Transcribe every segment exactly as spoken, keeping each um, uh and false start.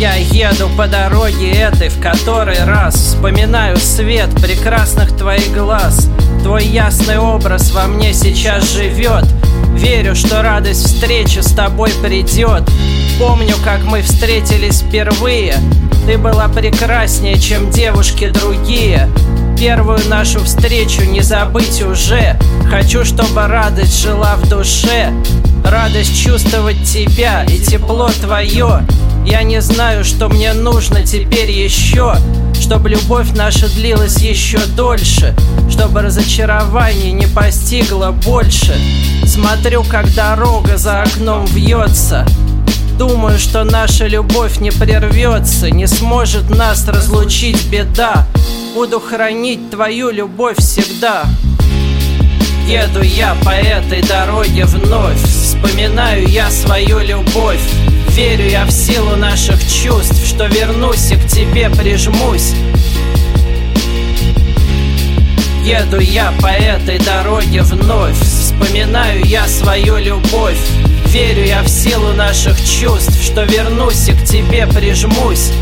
Я еду по дороге этой в который раз вспоминаю свет прекрасных твоих глаз. Твой ясный образ во мне сейчас живет. Верю, что радость встречи с тобой придет. Помню, как мы встретились впервые. Ты была прекраснее, чем девушки другие. Первую нашу встречу не забыть уже. Хочу, чтобы радость жила в душе. Радость чувствовать тебя и тепло твое. Я не знаю, что мне нужно теперь еще, чтобы любовь наша длилась еще дольше, чтобы разочарование не постигло больше. Смотрю, как дорога за окном вьется. Думаю, что наша любовь не прервется, не сможет нас разлучить беда. Буду хранить твою любовь всегда. Еду я по этой дороге вновь, вспоминаю я свою любовь. Верю я в силу наших чувств, что вернусь и к тебе прижмусь. Еду я по этой дороге вновь, вспоминаю я свою любовь. Верю я в силу наших чувств, что вернусь и к тебе прижмусь.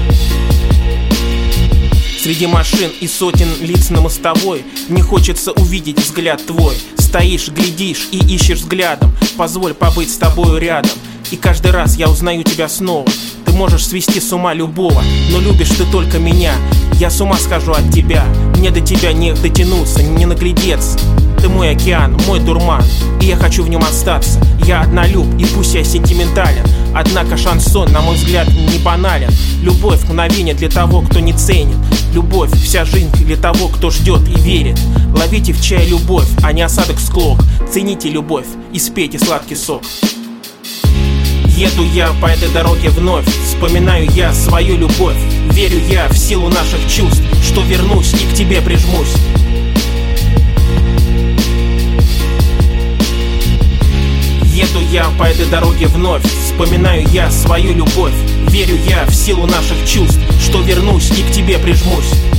Среди машин и сотен лиц на мостовой мне хочется увидеть взгляд твой. Стоишь, глядишь и ищешь взглядом. Позволь побыть с тобою рядом. И каждый раз я узнаю тебя снова. Ты можешь свести с ума любого, но любишь ты только меня. Я с ума схожу от тебя. Мне до тебя не дотянуться, не наглядеться. Ты мой океан, мой дурман, и я хочу в нем остаться. Я однолюб, и пусть я сентиментален, однако шансон, на мой взгляд, не банален. Любовь — мгновение для того, кто не ценит. Любовь — вся жизнь для того, кто ждет и верит. Ловите в чай любовь, а не осадок склок. Цените любовь и спейте сладкий сок. Еду я по этой дороге вновь, вспоминаю я свою любовь. Верю я в силу наших чувств, что вернусь и к тебе прижмусь. Еду я по этой дороге вновь, вспоминаю я свою любовь. Верю я в силу наших чувств, что вернусь и к тебе прижмусь.